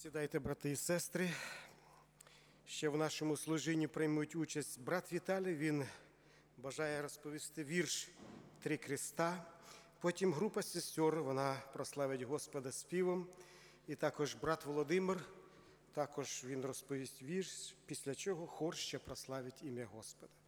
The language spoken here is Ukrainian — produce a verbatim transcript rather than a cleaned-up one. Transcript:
Сідайте, брати і сестри. Ще в нашому служінні приймуть участь брат Віталій. Він бажає розповісти вірш «Три креста». Потім група сестер, вона прославить Господа співом. І також брат Володимир, також він розповість вірш, після чого хор ще прославить ім'я Господа.